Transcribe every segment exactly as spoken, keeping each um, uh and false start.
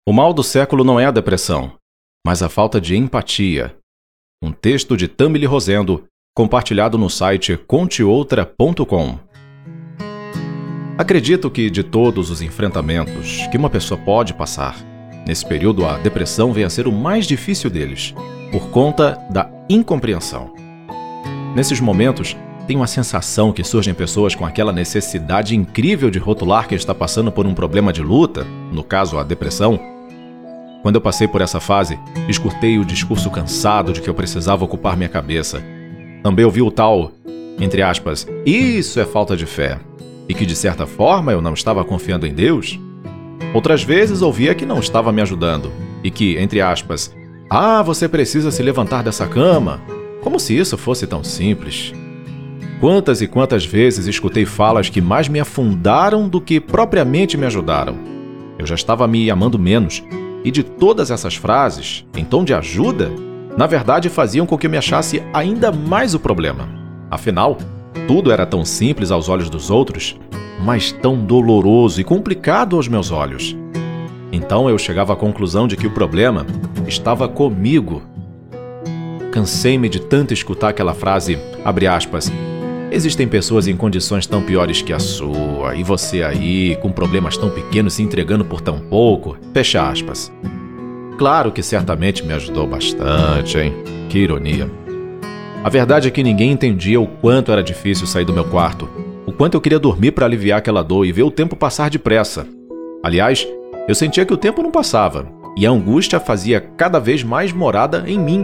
O mal do século não é a depressão, mas a falta de empatia. Um texto de Tamily Rosendo, compartilhado no site conte outra ponto com. Acredito que de todos os enfrentamentos que uma pessoa pode passar, nesse período a depressão vem a ser o mais difícil deles, por conta da incompreensão. Nesses momentos, tenho a sensação que surgem pessoas com aquela necessidade incrível de rotular que está passando por um problema de luta, no caso a depressão. Quando eu passei por essa fase, escutei o discurso cansado de que eu precisava ocupar minha cabeça. Também ouvi o tal, entre aspas, isso é falta de fé, e que de certa forma eu não estava confiando em Deus. Outras vezes ouvia que não estava me ajudando, e que, entre aspas, ah, você precisa se levantar dessa cama, como se isso fosse tão simples. Quantas e quantas vezes escutei falas que mais me afundaram do que propriamente me ajudaram. Eu já estava me amando menos, e de todas essas frases, em tom de ajuda, na verdade faziam com que eu me achasse ainda mais o problema. Afinal, tudo era tão simples aos olhos dos outros, mas tão doloroso e complicado aos meus olhos. Então eu chegava à conclusão de que o problema estava comigo. Cansei-me de tanto escutar aquela frase, abre aspas, existem pessoas em condições tão piores que a sua, e você aí, com problemas tão pequenos se entregando por tão pouco, fecha aspas. Claro que certamente me ajudou bastante, hein? Que ironia. A verdade é que ninguém entendia o quanto era difícil sair do meu quarto, o quanto eu queria dormir para aliviar aquela dor e ver o tempo passar depressa. Aliás, eu sentia que o tempo não passava, e a angústia fazia cada vez mais morada em mim.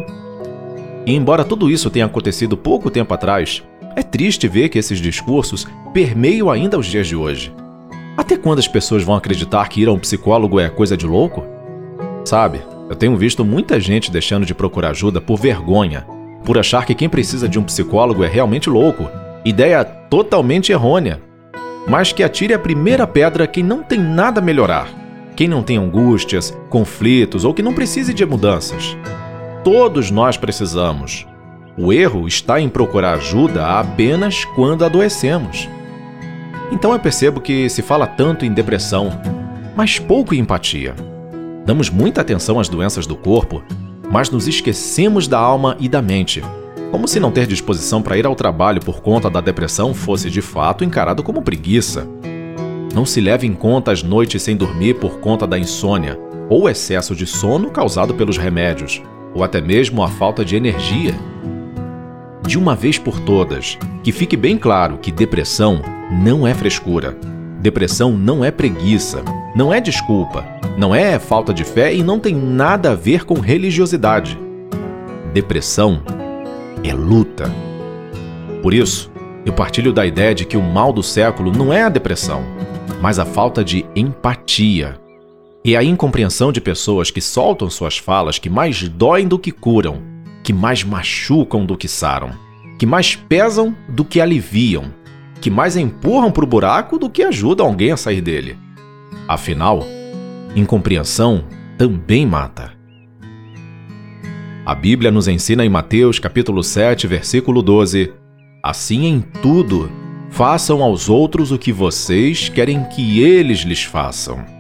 E embora tudo isso tenha acontecido pouco tempo atrás, é triste ver que esses discursos permeiam ainda os dias de hoje. Até quando as pessoas vão acreditar que ir a um psicólogo é coisa de louco? Sabe, eu tenho visto muita gente deixando de procurar ajuda por vergonha, por achar que quem precisa de um psicólogo é realmente louco, ideia totalmente errônea. Mas que atire a primeira pedra quem não tem nada a melhorar, quem não tem angústias, conflitos ou que não precise de mudanças. Todos nós precisamos. O erro está em procurar ajuda apenas quando adoecemos. Então eu percebo que se fala tanto em depressão, mas pouco em empatia. Damos muita atenção às doenças do corpo, mas nos esquecemos da alma e da mente, como se não ter disposição para ir ao trabalho por conta da depressão fosse de fato encarado como preguiça. Não se leva em conta as noites sem dormir por conta da insônia, ou o excesso de sono causado pelos remédios, ou até mesmo a falta de energia. De uma vez por todas, que fique bem claro que depressão não é frescura. Depressão não é preguiça, não é desculpa, não é falta de fé e não tem nada a ver com religiosidade. Depressão é luta. Por isso, eu partilho da ideia de que o mal do século não é a depressão, mas a falta de empatia. E a incompreensão de pessoas que soltam suas falas que mais doem do que curam, que mais machucam do que saram, que mais pesam do que aliviam, que mais empurram para o buraco do que ajudam alguém a sair dele. Afinal, incompreensão também mata. A Bíblia nos ensina em Mateus capítulo sete, versículo doze, assim em tudo, façam aos outros o que vocês querem que eles lhes façam.